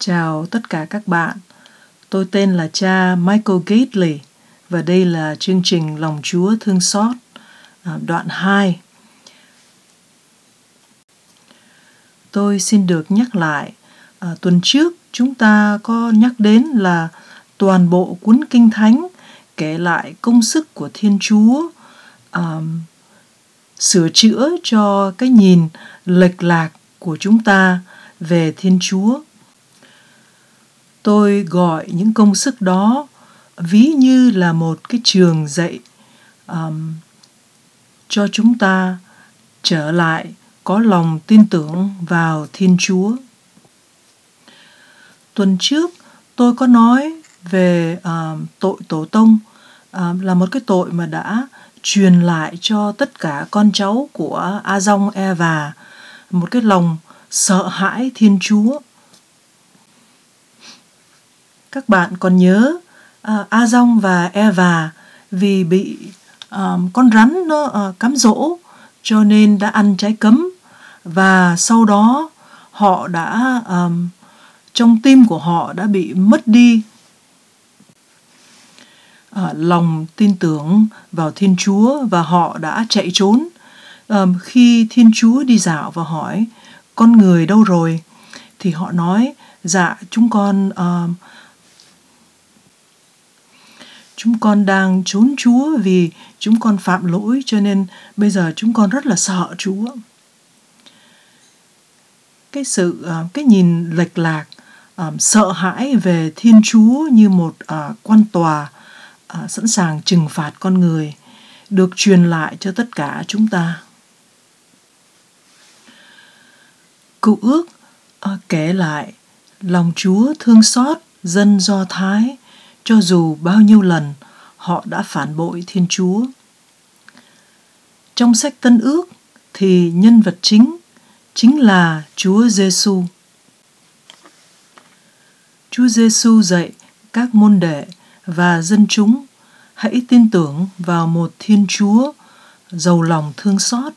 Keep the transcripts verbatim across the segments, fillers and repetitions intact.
Chào tất cả các bạn, tôi tên là cha Michael Gately và đây là chương trình Lòng Chúa Thương Xót, đoạn hai. Tôi xin được nhắc lại, à, tuần trước chúng ta có nhắc đến là toàn bộ cuốn Kinh Thánh kể lại công sức của Thiên Chúa à, sửa chữa cho cái nhìn lệch lạc của chúng ta về Thiên Chúa. Tôi gọi những công sức đó ví như là một cái trường dạy um, cho chúng ta trở lại có lòng tin tưởng vào Thiên Chúa. Tuần trước tôi có nói về uh, tội tổ tông, uh, là một cái tội mà đã truyền lại cho tất cả con cháu của A-dong Eva một cái lòng sợ hãi Thiên Chúa. Các bạn còn nhớ uh, A-dong và Eva vì bị um, con rắn nó uh, cám dỗ cho nên đã ăn trái cấm, và sau đó họ đã um, trong tim của họ đã bị mất đi uh, lòng tin tưởng vào Thiên Chúa và họ đã chạy trốn. Um, khi Thiên Chúa đi dạo và hỏi con người đâu rồi thì họ nói dạ chúng con uh, Chúng con đang trốn Chúa vì chúng con phạm lỗi, cho nên bây giờ chúng con rất là sợ Chúa. Cái sự, cái nhìn lệch lạc, um, sợ hãi về Thiên Chúa như một uh, quan tòa uh, sẵn sàng trừng phạt con người được truyền lại cho tất cả chúng ta. Cựu ước uh, kể lại lòng Chúa thương xót dân Do Thái cho dù bao nhiêu lần họ đã phản bội Thiên Chúa. Trong sách Tân Ước thì nhân vật chính chính là Chúa Giêsu. Chúa Giêsu dạy các môn đệ và dân chúng hãy tin tưởng vào một Thiên Chúa giàu lòng thương xót.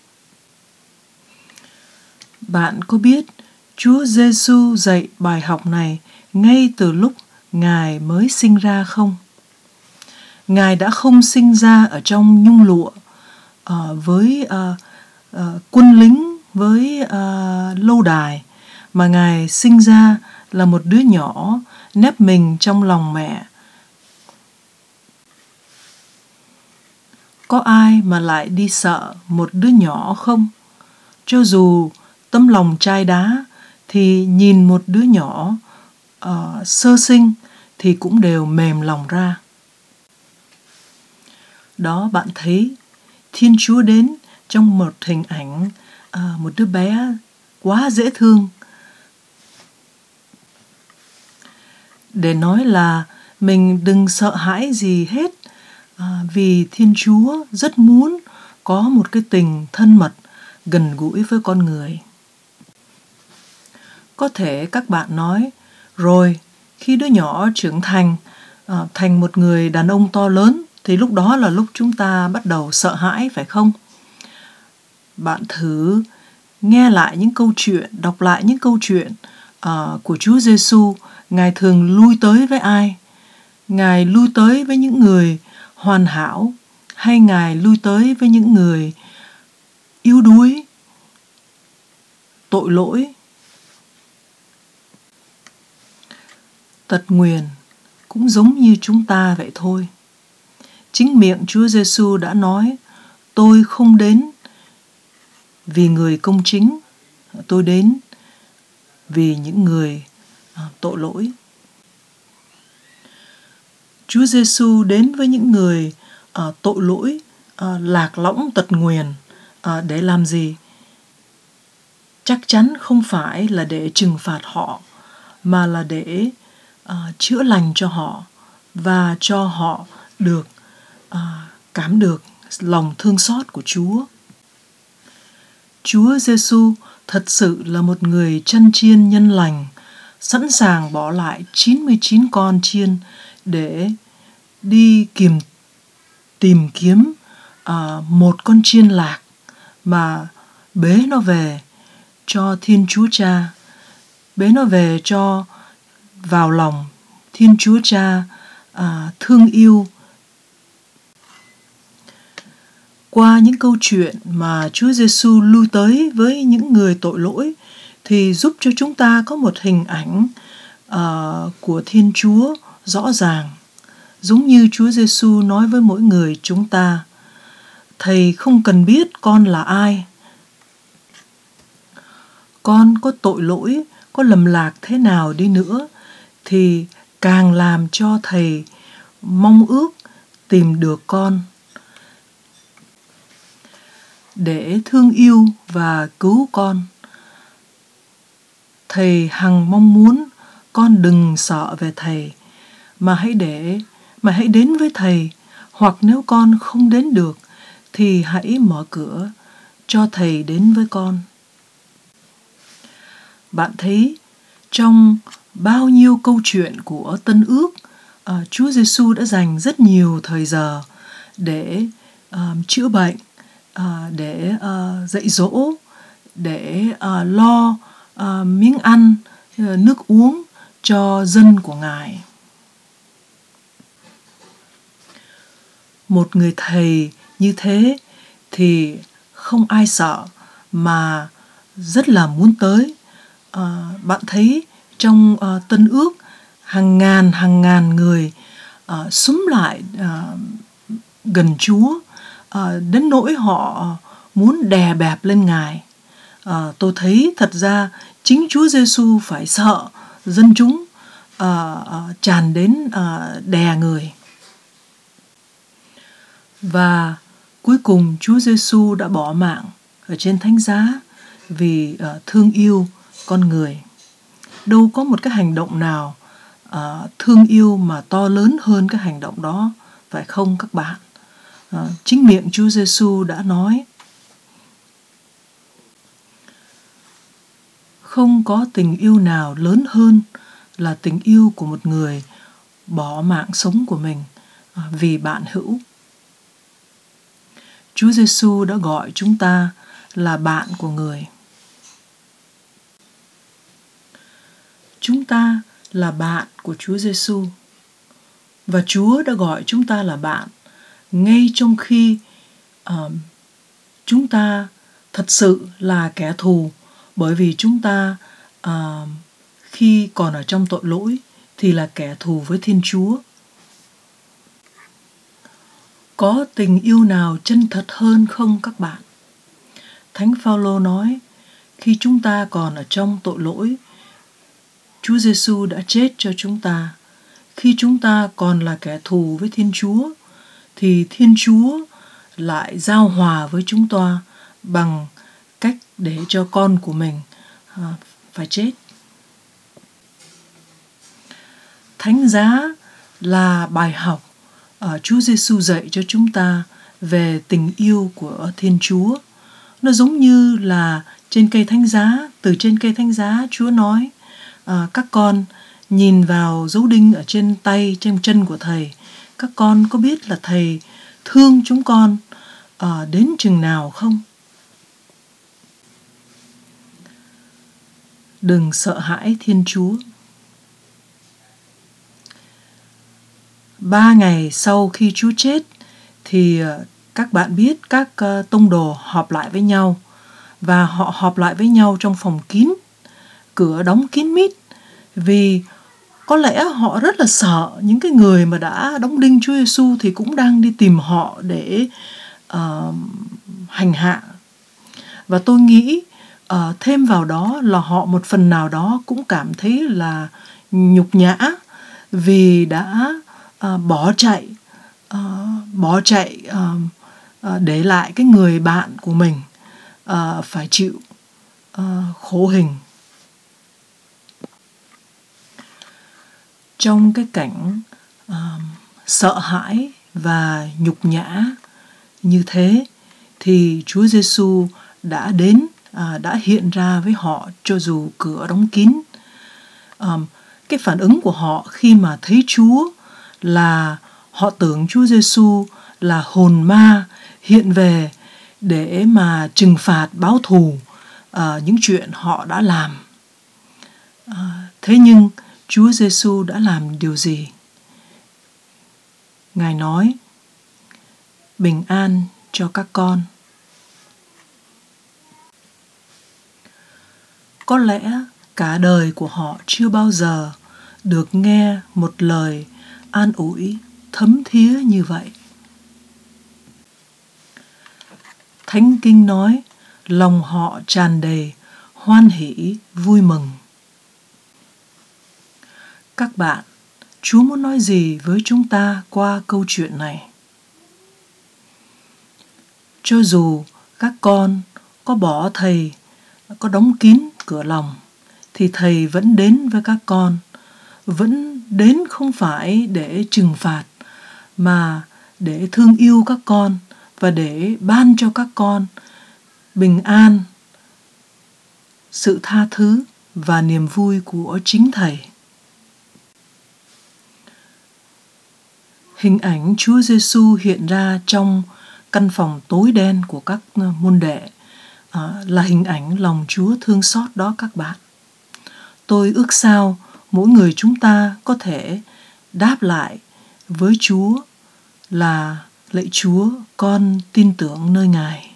Bạn có biết Chúa Giêsu dạy bài học này ngay từ lúc Ngài mới sinh ra không? Ngài đã không sinh ra ở trong nhung lụa uh, với uh, uh, quân lính, với uh, lâu đài, mà Ngài sinh ra là một đứa nhỏ nép mình trong lòng mẹ. Có ai mà lại đi sợ một đứa nhỏ không? Cho dù tấm lòng chai đá thì nhìn một đứa nhỏ uh, sơ sinh thì cũng đều mềm lòng ra. Đó, bạn thấy Thiên Chúa đến trong một hình ảnh à, một đứa bé quá dễ thương. Để nói là mình đừng sợ hãi gì hết, à, vì Thiên Chúa rất muốn có một cái tình thân mật, gần gũi với con người. Có thể các bạn nói, rồi khi đứa nhỏ trưởng thành, à, thành một người đàn ông to lớn, thì lúc đó là lúc chúng ta bắt đầu sợ hãi, phải không? Bạn thử nghe lại những câu chuyện, đọc lại những câu chuyện uh, của Chúa Giêsu. Ngài thường lui tới với ai? Ngài lui tới với những người hoàn hảo, hay Ngài lui tới với những người yếu đuối, tội lỗi, tật nguyền, cũng giống như chúng ta vậy thôi. Chính miệng Chúa Giêsu đã nói, tôi không đến vì người công chính, tôi đến vì những người à, tội lỗi. Chúa Giêsu đến với những người à, tội lỗi, à, lạc lõng tật nguyền à, để làm gì? Chắc chắn không phải là để trừng phạt họ, mà là để à, chữa lành cho họ và cho họ được À, cảm được lòng thương xót của Chúa. Chúa Giêsu thật sự là một người chân chiên nhân lành, sẵn sàng bỏ lại chín mươi chín con chiên để đi tìm, tìm kiếm à, một con chiên lạc mà bế nó về cho Thiên Chúa Cha, bế nó về cho vào lòng Thiên Chúa Cha à, thương yêu. Qua những câu chuyện mà Chúa Giêsu lui tới với những người tội lỗi thì giúp cho chúng ta có một hình ảnh uh, của Thiên Chúa rõ ràng. Giống như Chúa Giêsu nói với mỗi người chúng ta, Thầy không cần biết con là ai. Con có tội lỗi, có lầm lạc thế nào đi nữa thì càng làm cho Thầy mong ước tìm được con để thương yêu và cứu con. Thầy hằng mong muốn con đừng sợ về Thầy, mà hãy để mà hãy đến với Thầy, hoặc nếu con không đến được thì hãy mở cửa cho Thầy đến với con. Bạn thấy trong bao nhiêu câu chuyện của Tân Ước, uh, Chúa Giêsu đã dành rất nhiều thời giờ để uh, chữa bệnh, uh, để uh, dạy dỗ, để uh, lo uh, miếng ăn, uh, nước uống cho dân của Ngài. Một người thầy như thế thì không ai sợ mà rất là muốn tới. À, bạn thấy trong uh, Tân Ước hàng ngàn hàng ngàn người uh, xúm lại uh, gần Chúa, uh, đến nỗi họ muốn đè bẹp lên Ngài. Uh, tôi thấy thật ra chính Chúa Giêsu phải sợ dân chúng uh, uh, tràn đến uh, đè người. Và cuối cùng Chúa Giêsu đã bỏ mạng ở trên thánh giá vì uh, thương yêu con người. Đâu có một cái hành động nào uh, thương yêu mà to lớn hơn cái hành động đó, phải không các bạn? Uh, chính miệng Chúa Giêsu đã nói, không có tình yêu nào lớn hơn là tình yêu của một người bỏ mạng sống của mình uh, vì bạn hữu. Chúa Giêsu đã gọi chúng ta là bạn của người. Chúng ta là bạn của Chúa Giêsu và Chúa đã gọi chúng ta là bạn ngay trong khi uh, chúng ta thật sự là kẻ thù, bởi vì chúng ta uh, khi còn ở trong tội lỗi thì là kẻ thù với Thiên Chúa. Có tình yêu nào chân thật hơn không các bạn? Thánh Phaolô nói, khi chúng ta còn ở trong tội lỗi, Chúa Giêsu đã chết cho chúng ta. Khi chúng ta còn là kẻ thù với Thiên Chúa, thì Thiên Chúa lại giao hòa với chúng ta bằng cách để cho con của mình uh, phải chết. Thánh giá là bài học uh, Chúa Giêsu dạy cho chúng ta về tình yêu của Thiên Chúa. Nó giống như là trên cây thánh giá, từ trên cây thánh giá Chúa nói, À, các con nhìn vào dấu đinh ở trên tay, trên chân của Thầy. Các con có biết là Thầy thương chúng con à, đến chừng nào không? Đừng sợ hãi Thiên Chúa. Ba ngày sau khi Chúa chết thì các bạn biết các uh, tông đồ họp lại với nhau, và họ họp lại với nhau trong phòng kín, cửa đóng kín mít, vì có lẽ họ rất là sợ những cái người mà đã đóng đinh Chúa Giêsu thì cũng đang đi tìm họ để uh, hành hạ. Và tôi nghĩ uh, thêm vào đó là họ một phần nào đó cũng cảm thấy là nhục nhã vì đã uh, bỏ chạy, uh, bỏ chạy uh, uh, để lại cái người bạn của mình uh, phải chịu uh, khổ hình. Trong cái cảnh uh, sợ hãi và nhục nhã như thế thì Chúa Giêsu đã đến, uh, đã hiện ra với họ cho dù cửa đóng kín. Um, cái phản ứng của họ khi mà thấy Chúa là họ tưởng Chúa Giêsu là hồn ma hiện về để mà trừng phạt, báo thù uh, những chuyện họ đã làm. Uh, thế nhưng Chúa Giêsu đã làm điều gì? Ngài nói, bình an cho các con. Có lẽ cả đời của họ chưa bao giờ được nghe một lời an ủi thấm thía như vậy. Thánh Kinh nói, lòng họ tràn đầy hoan hỷ, vui mừng. Các bạn, Chúa muốn nói gì với chúng ta qua câu chuyện này? Cho dù các con có bỏ Thầy, có đóng kín cửa lòng, thì Thầy vẫn đến với các con, vẫn đến không phải để trừng phạt, mà để thương yêu các con và để ban cho các con bình an, sự tha thứ và niềm vui của chính Thầy. Hình ảnh Chúa Giêsu hiện ra trong căn phòng tối đen của các môn đệ à, là hình ảnh lòng Chúa thương xót đó các bạn. Tôi ước sao mỗi người chúng ta có thể đáp lại với Chúa là lạy Chúa, con tin tưởng nơi Ngài.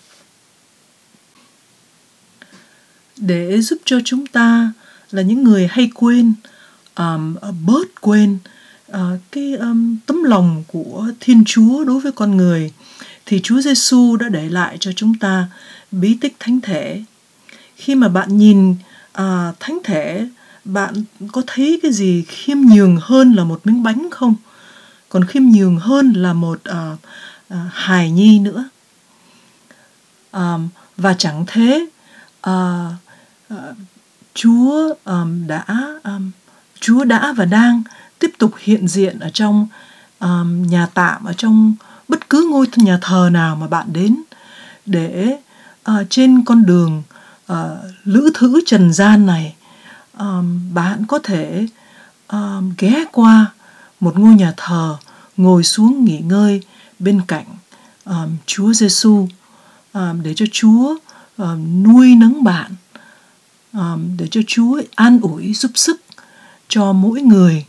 Để giúp cho chúng ta là những người hay quên, um, bớt quên uh, cái um, tấm lòng của Thiên Chúa đối với con người, thì Chúa Giêsu đã để lại cho chúng ta bí tích thánh thể. Khi mà bạn nhìn uh, thánh thể, bạn có thấy cái gì khiêm nhường hơn là một miếng bánh không? Còn khiêm nhường hơn là một uh, uh, hài nhi nữa. Um, và chẳng thế, uh, uh, Chúa um, đã um, Chúa đã và đang tiếp tục hiện diện ở trong um, nhà tạm, ở trong bất cứ ngôi nhà thờ nào mà bạn đến, để uh, trên con đường uh, lữ thữ trần gian này, um, bạn có thể um, ghé qua một ngôi nhà thờ, ngồi xuống nghỉ ngơi bên cạnh um, Chúa Giêsu, um, để cho Chúa um, nuôi nấng bạn, um, để cho Chúa an ủi giúp sức cho mỗi người.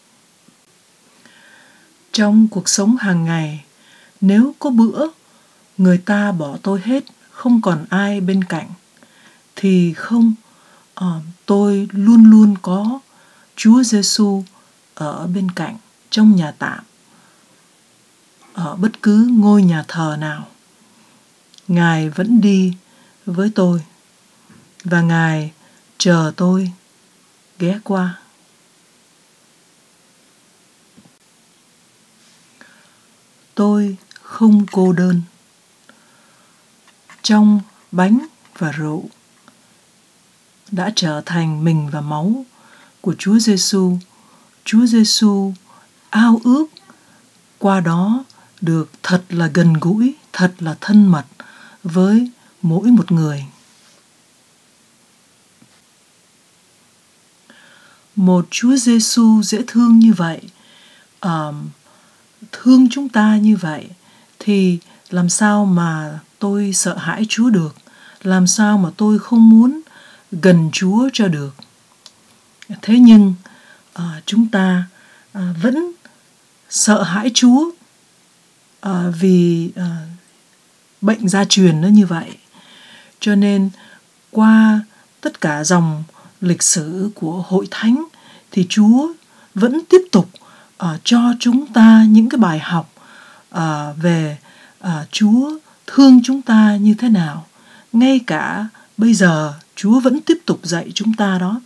Trong cuộc sống hàng ngày, nếu có bữa người ta bỏ tôi hết, không còn ai bên cạnh, thì không, uh, tôi luôn luôn có Chúa Giêsu ở bên cạnh trong nhà tạm, ở bất cứ ngôi nhà thờ nào. Ngài vẫn đi với tôi và Ngài chờ tôi ghé qua. Tôi không cô đơn. Trong bánh và rượu đã trở thành mình và máu của Chúa Giêsu. Chúa Giêsu ao ước qua đó được thật là gần gũi, thật là thân mật với mỗi một người. Một Chúa Giêsu dễ thương như vậy, um, thương chúng ta như vậy, thì làm sao mà tôi sợ hãi Chúa được? Làm sao mà tôi không muốn gần Chúa cho được? Thế nhưng uh, chúng ta uh, vẫn sợ hãi Chúa uh, vì uh, bệnh gia truyền nó như vậy. Cho nên qua tất cả dòng lịch sử của Hội Thánh thì Chúa vẫn tiếp tục uh, cho chúng ta những cái bài học uh, về uh, Chúa thương chúng ta như thế nào. Ngay cả bây giờ Chúa vẫn tiếp tục dạy chúng ta đó.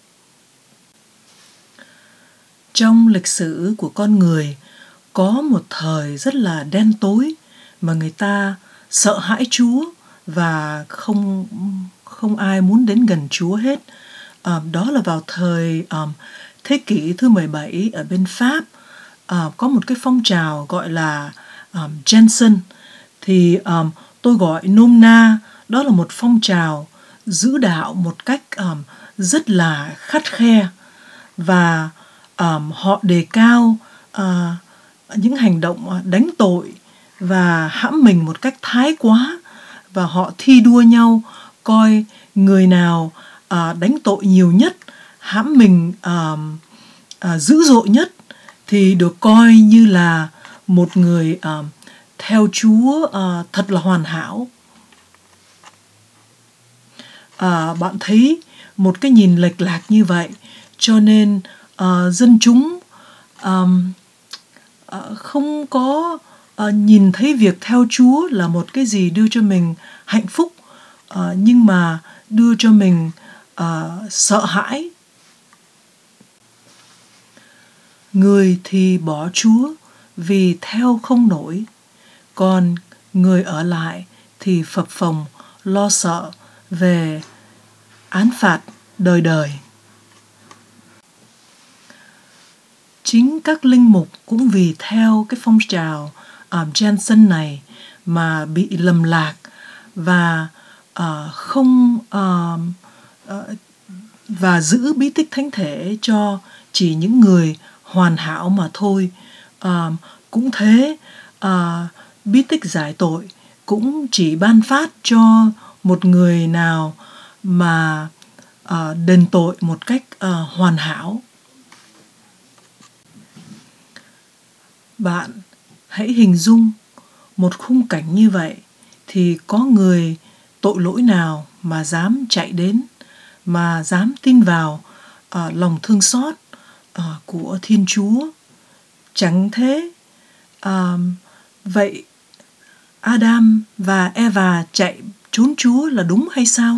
Trong lịch sử của con người có một thời rất là đen tối mà người ta sợ hãi Chúa và không không ai muốn đến gần Chúa hết. À, đó là vào thời um, thế kỷ thứ mười bảy ở bên Pháp, à, có một cái phong trào gọi là um, Jansen. Thì um, tôi gọi nôm na đó là một phong trào giữ đạo một cách um, rất là khắt khe, và um, họ đề cao uh, những hành động đánh tội và hãm mình một cách thái quá, và họ thi đua nhau coi người nào uh, đánh tội nhiều nhất, hãm mình uh, à, dữ dội nhất thì được coi như là một người à, theo Chúa à, thật là hoàn hảo. À, bạn thấy một cái nhìn lệch lạc như vậy, cho nên à, dân chúng à, à, không có à, nhìn thấy việc theo Chúa là một cái gì đưa cho mình hạnh phúc, à, nhưng mà đưa cho mình à, sợ hãi. Người thì bỏ Chúa vì theo không nổi, còn người ở lại thì phập phồng lo sợ về án phạt đời đời. Chính các linh mục cũng vì theo cái phong trào um, Jansen này mà bị lầm lạc và uh, không uh, uh, và giữ bí tích thánh thể cho chỉ những người hoàn hảo mà thôi. Uh, cũng thế, uh, bí tích giải tội cũng chỉ ban phát cho một người nào mà uh, đền tội một cách uh, hoàn hảo. Bạn hãy hình dung một khung cảnh như vậy thì có người tội lỗi nào mà dám chạy đến, mà dám tin vào uh, lòng thương xót uh, của Thiên Chúa? Chẳng thế. Uh, vậy Adam và Eva chạy trốn Chúa là đúng hay sao?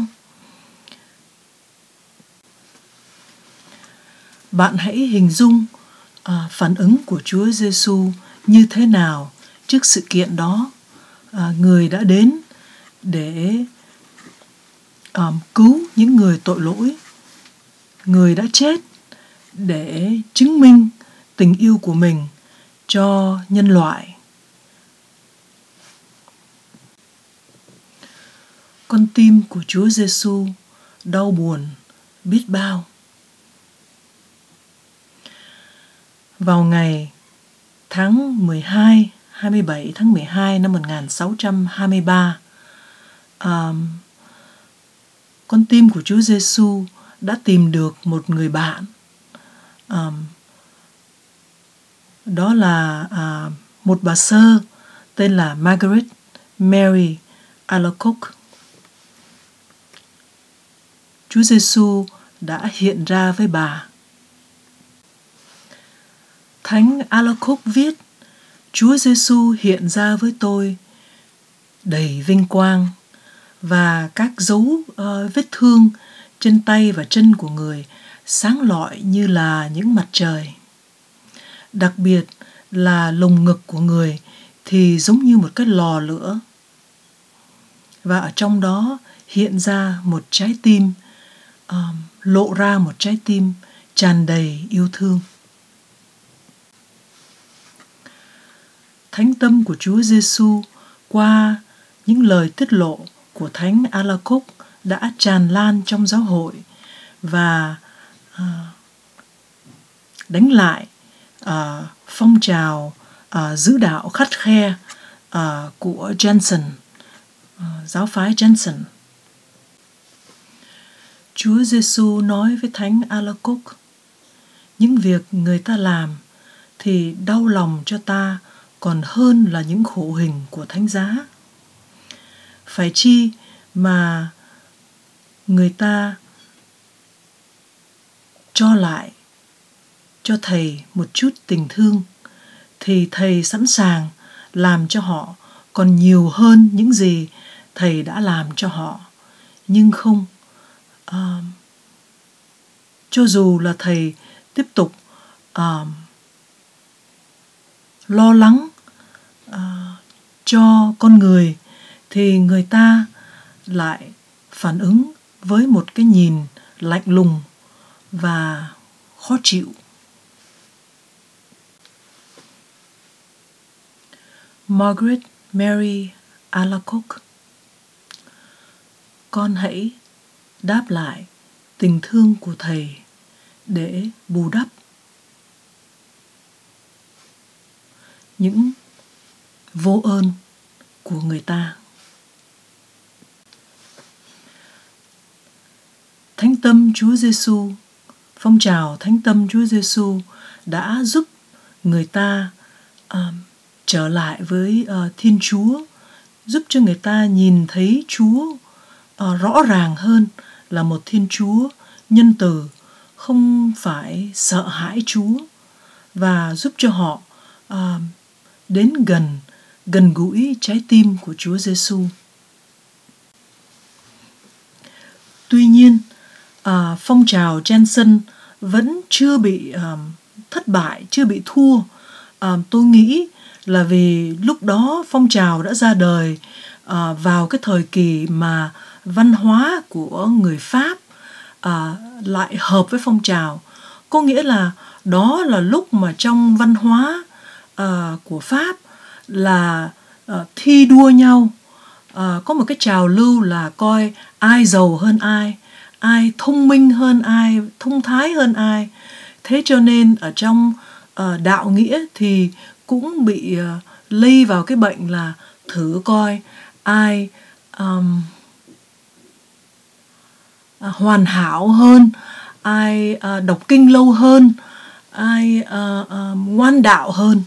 Bạn hãy hình dung à, phản ứng của Chúa Giêsu như thế nào trước sự kiện đó. À, người đã đến để um, cứu những người tội lỗi. Người đã chết để chứng minh tình yêu của mình cho nhân loại. Con tim của Chúa Giêsu đau buồn biết bao. Vào ngày tháng mười hai, hai mươi bảy tháng mười hai năm một nghìn sáu trăm hai mươi ba, um, con tim của Chúa Giêsu đã tìm được một người bạn. Um, đó là uh, một bà sơ tên là Margaret Mary Alacoque. Chúa Giêsu đã hiện ra với bà. Thánh Alacoque viết: Chúa Giêsu hiện ra với tôi đầy vinh quang, và các dấu uh, vết thương trên tay và chân của người sáng lọi như là những mặt trời. Đặc biệt là lồng ngực của người thì giống như một cái lò lửa, và ở trong đó hiện ra một trái tim, uh, lộ ra một trái tim tràn đầy yêu thương. Thánh tâm của Chúa Giêsu qua những lời tiết lộ của Thánh Alacoque đã tràn lan trong giáo hội và uh, đánh lại uh, phong trào uh, giữ đạo khắt khe uh, của Jansen, uh, giáo phái Jansen. Chúa Giêsu nói với Thánh Alacoque: những việc người ta làm thì đau lòng cho ta còn hơn là những khổ hình của thánh giá. Phải chi mà người ta cho lại cho thầy một chút tình thương, thì thầy sẵn sàng làm cho họ còn nhiều hơn những gì thầy đã làm cho họ. Nhưng không, uh, cho dù là thầy tiếp tục uh, lo lắng uh, cho con người, thì người ta lại phản ứng với một cái nhìn lạnh lùng và khó chịu. Margaret Mary Alacoque: con hãy đáp lại tình thương của thầy để bù đắp những vô ơn của người ta. Thánh tâm Chúa Giêsu, phong trào Thánh tâm Chúa Giêsu đã giúp người ta uh, trở lại với uh, Thiên Chúa, giúp cho người ta nhìn thấy Chúa uh, rõ ràng hơn là một Thiên Chúa nhân từ, không phải sợ hãi Chúa, và giúp cho họ uh, đến gần, gần gũi trái tim của Chúa Giêsu. Tuy nhiên, uh, phong trào Jansen vẫn chưa bị uh, thất bại, chưa bị thua. Uh, tôi nghĩ là vì lúc đó phong trào đã ra đời uh, vào cái thời kỳ mà văn hóa của người Pháp uh, lại hợp với phong trào. Có nghĩa là đó là lúc mà trong văn hóa uh, của Pháp là uh, thi đua nhau. Uh, có một cái trào lưu là coi ai giàu hơn ai, ai thông minh hơn ai, thông thái hơn ai. Thế cho nên ở trong uh, đạo nghĩa thì cũng bị uh, lây vào cái bệnh là thử coi ai um, uh, hoàn hảo hơn, ai uh, đọc kinh lâu hơn, ai uh, uh, ngoan đạo hơn.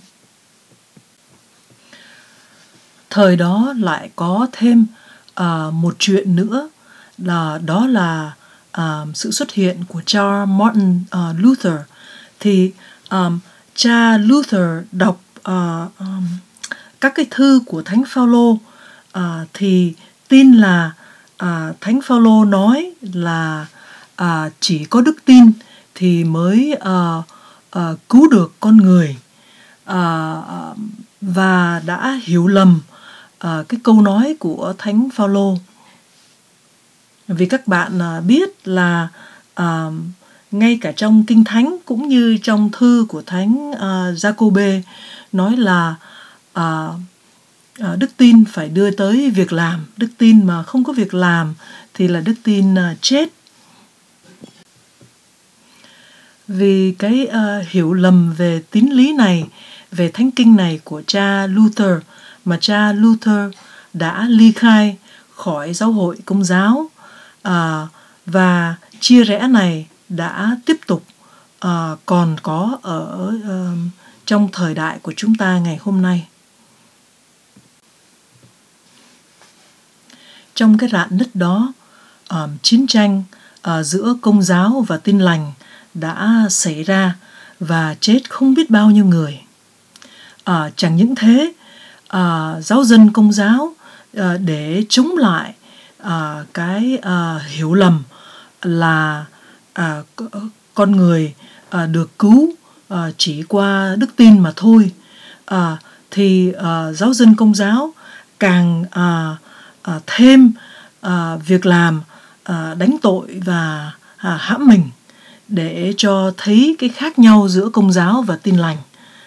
Thời đó lại có thêm uh, một chuyện nữa, là đó là uh, sự xuất hiện của cha Martin uh, Luther. Thì um, cha Luther đọc uh, um, các cái thư của Thánh Phaolô uh, thì tin là uh, Thánh Phaolô nói là uh, chỉ có đức tin thì mới uh, uh, cứu được con người, uh, uh, và đã hiểu lầm uh, cái câu nói của Thánh Phaolô. Vì các bạn uh, biết là uh, ngay cả trong Kinh Thánh cũng như trong thư của Thánh uh, Giacôbê nói là uh, uh, đức tin phải đưa tới việc làm. Đức tin mà không có việc làm thì là đức tin uh, chết. Vì cái uh, hiểu lầm về tín lý này, về Thánh Kinh này của cha Luther, mà cha Luther đã ly khai khỏi giáo hội Công giáo, uh, và chia rẽ này đã tiếp tục uh, còn có ở uh, trong thời đại của chúng ta ngày hôm nay. Trong cái rạn nứt đó, uh, chiến tranh uh, giữa Công giáo và Tin lành đã xảy ra và chết không biết bao nhiêu người. Uh, chẳng những thế, uh, giáo dân Công giáo uh, để chống lại uh, cái uh, hiểu lầm là uh, con người uh, được cứu uh, chỉ qua đức tin mà thôi, uh, thì uh, giáo dân Công giáo càng uh, uh, thêm uh, việc làm uh, đánh tội và uh, hãm mình, để cho thấy cái khác nhau giữa Công giáo và Tin lành.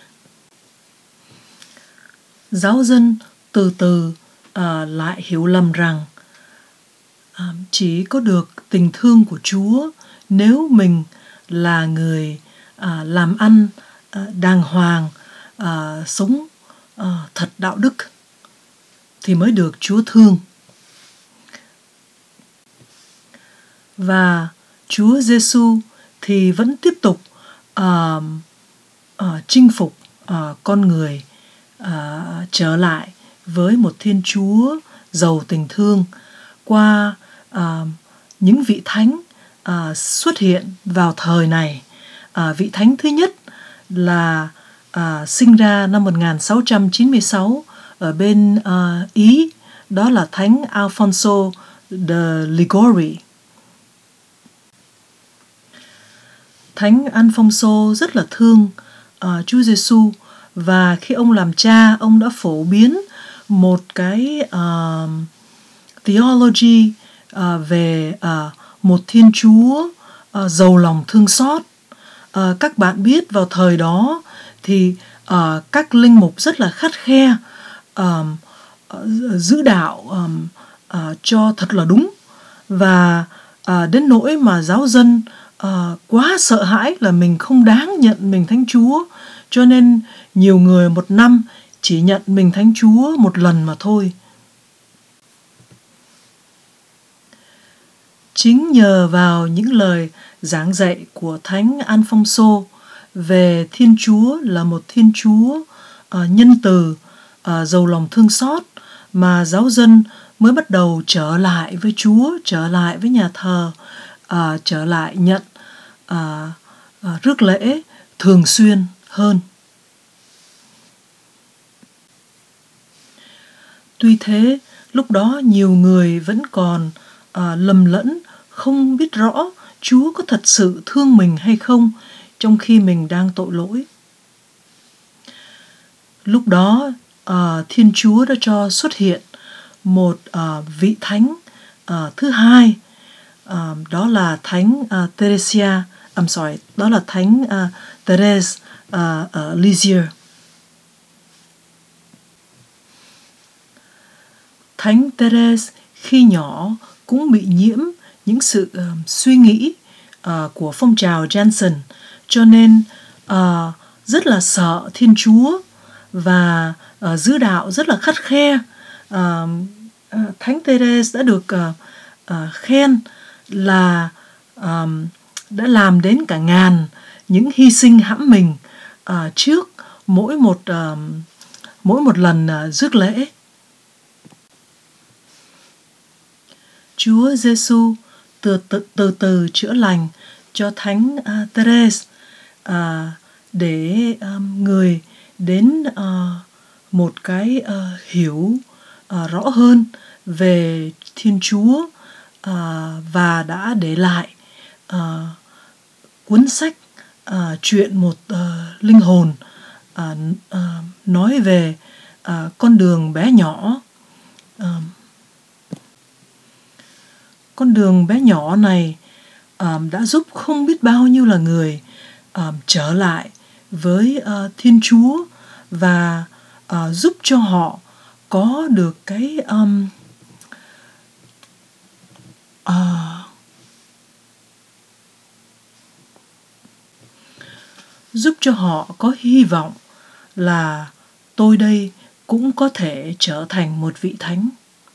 Giáo dân từ từ uh, lại hiểu lầm rằng uh, chỉ có được tình thương của Chúa nếu mình là người uh, làm ăn uh, đàng hoàng, uh, sống uh, thật đạo đức thì mới được Chúa thương. Và Chúa Giêsu thì vẫn tiếp tục uh, uh, chinh phục uh, con người uh, trở lại với một Thiên Chúa giàu tình thương qua uh, những vị thánh uh, xuất hiện vào thời này. Uh, vị thánh thứ nhất là uh, sinh ra năm một nghìn sáu trăm chín mươi sáu ở bên uh, Ý, đó là Thánh Alfonso de Liguori. Thánh Alfonso rất là thương uh, Chúa Giêsu, và khi ông làm cha, ông đã phổ biến một cái uh, theology uh, về uh, một Thiên Chúa uh, giàu lòng thương xót. Uh, các bạn biết vào thời đó thì uh, các linh mục rất là khắt khe uh, uh, giữ đạo um, uh, cho thật là đúng, và uh, đến nỗi mà giáo dân uh, quá sợ hãi là mình không đáng nhận mình Thánh Chúa, cho nên nhiều người một năm chỉ nhận mình Thánh Chúa một lần mà thôi. Chính nhờ vào những lời giảng dạy của Thánh Alfonso về Thiên Chúa là một Thiên Chúa uh, nhân từ, uh, giàu lòng thương xót, mà giáo dân mới bắt đầu trở lại với Chúa, trở lại với nhà thờ, uh, trở lại nhận uh, uh, rước lễ thường xuyên hơn. Tuy thế, lúc đó nhiều người vẫn còn uh, lầm lẫn, không biết rõ Chúa có thật sự thương mình hay không trong khi mình đang tội lỗi. Lúc đó, uh, Thiên Chúa đã cho xuất hiện một uh, vị thánh uh, thứ hai, uh, đó là Thánh uh, Teresia, I'm sorry, đó là Thánh uh, Therese uh, ở Lisieux. Thánh Therese khi nhỏ cũng bị nhiễm những sự uh, suy nghĩ uh, của phong trào Jansen, cho nên uh, rất là sợ Thiên Chúa và uh, giữ đạo rất là khắt khe. Uh, uh, Thánh Therese đã được uh, uh, khen là um, đã làm đến cả ngàn những hy sinh hãm mình uh, trước mỗi một uh, mỗi một lần uh, rước lễ. Chúa Giêsu từ từ, từ từ chữa lành cho Thánh uh, Therese uh, để um, người đến uh, một cái uh, hiểu uh, rõ hơn về Thiên Chúa, uh, và đã để lại uh, cuốn sách uh, chuyện một uh, linh hồn uh, uh, nói về uh, con đường bé nhỏ. Uh, Con đường bé nhỏ này um, đã giúp không biết bao nhiêu là người um, trở lại với uh, Thiên Chúa và uh, giúp cho họ có được cái um, uh, giúp cho họ có hy vọng là tôi đây cũng có thể trở thành một vị thánh.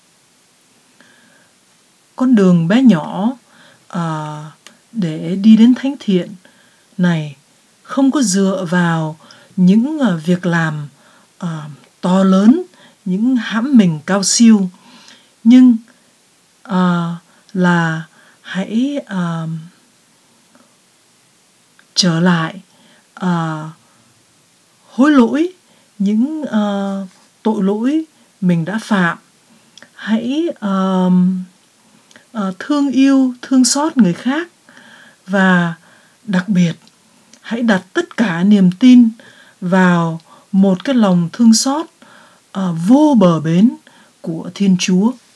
Con đường bé nhỏ uh, để đi đến thánh thiện này không có dựa vào những uh, việc làm uh, to lớn, những hãm mình cao siêu, nhưng uh, là hãy uh, trở lại uh, hối lỗi những uh, tội lỗi mình đã phạm. Hãy uh, uh, thương yêu, thương xót người khác, và đặc biệt hãy đặt tất cả niềm tin vào một cái lòng thương xót uh, vô bờ bến của Thiên Chúa.